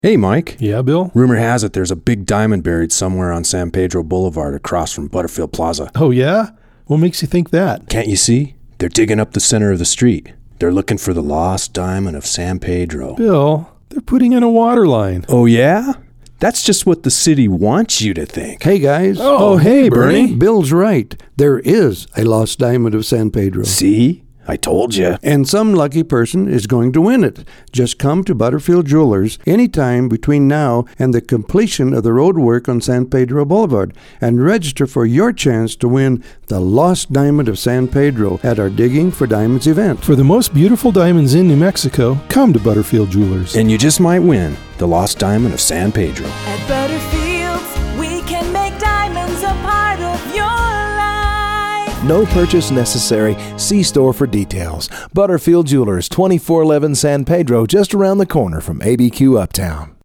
Hey, Mike. Yeah, Bill? Rumor has it there's a big diamond buried somewhere on San Pedro Boulevard across from Butterfield Plaza. Oh, yeah? What makes you think that? Can't you see? They're digging up the center of the street. They're looking for the lost diamond of San Pedro. Bill, they're putting in a water line. Oh, yeah? That's just what the city wants you to think. Hey, guys. Oh, hey, Bernie. Bill's right. There is a lost diamond of San Pedro. See? I told you. And some lucky person is going to win it. Just come to Butterfield Jewelers anytime between now and the completion of the road work on San Pedro Boulevard and register for your chance to win the Lost Diamond of San Pedro at our Digging for Diamonds event. For the most beautiful diamonds in New Mexico, come to Butterfield Jewelers. And you just might win the lost diamond of San Pedro. At Butterfields, we can make diamonds a part of your life. No purchase necessary. See store for details. Butterfield Jewelers, 2411 San Pedro, just around the corner from ABQ Uptown.